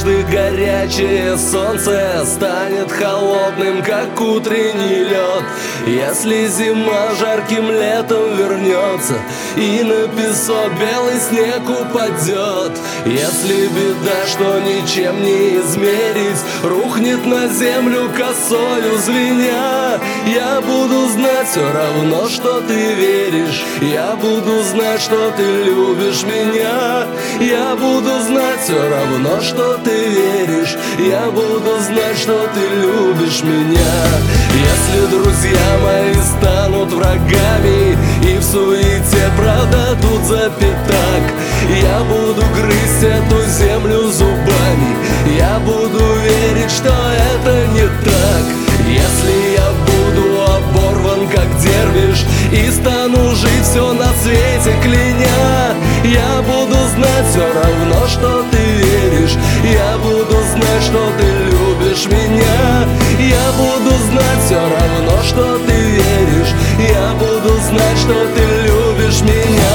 однажды горячее солнце станет холодным, как утренний лед. Если зима жарким летом вернется и на песок белый снег упадет, если беда, что ничем не измерить, рухнет на землю косою звеня, я буду знать все равно, что ты веришь, я буду знать, что ты любишь меня, я буду знать все равно, что ты веришь, я буду знать, что ты любишь меня. Если друзья мои станут врагами и в суете продадут за пятак, я буду грызть эту землю зубами, я буду верить, что это не так. Если я буду оборван, как дервиш, и стану жить все на свете кляня, я буду знать все равно, что ты веришь, я буду знать, что ты любишь меня, я буду знать все равно, что ты веришь, я буду знать, что ты любишь меня.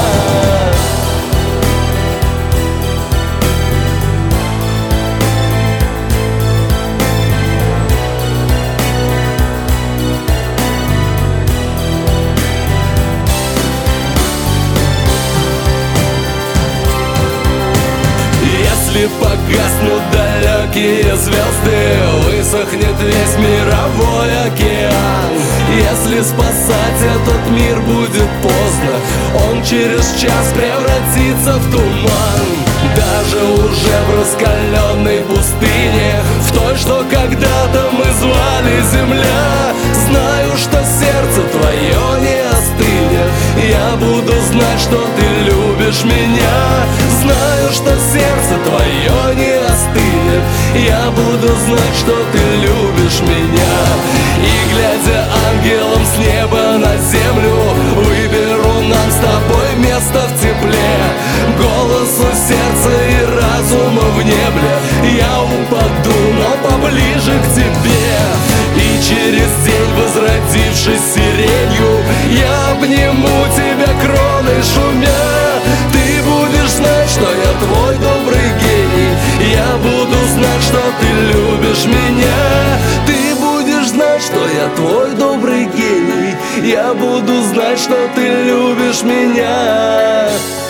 Если погаснут далекие звезды, высохнет весь мировой океан. Если спасать этот мир будет поздно, он через час превратится в туман. Даже уже в раскаленной пустыне, в той, что когда-то мы звали земля, знаю, что сердце твое не остынет, я буду знать, что ты любишь меня, знаю, что сердце твое не остынет, я буду знать, что ты любишь меня. И глядя ангелом с неба на землю, выберу нам с тобой место в тепле, голосу сердца и разума в небе я упаду, но поближе к тебе. И через день, возродившись сиренью, я обниму тебя кроной шумя. Ты будешь знать, что я твой добрый гений, я буду знать, что ты любишь меня. Ты будешь знать, что я твой добрый гений, я буду знать, что ты любишь меня.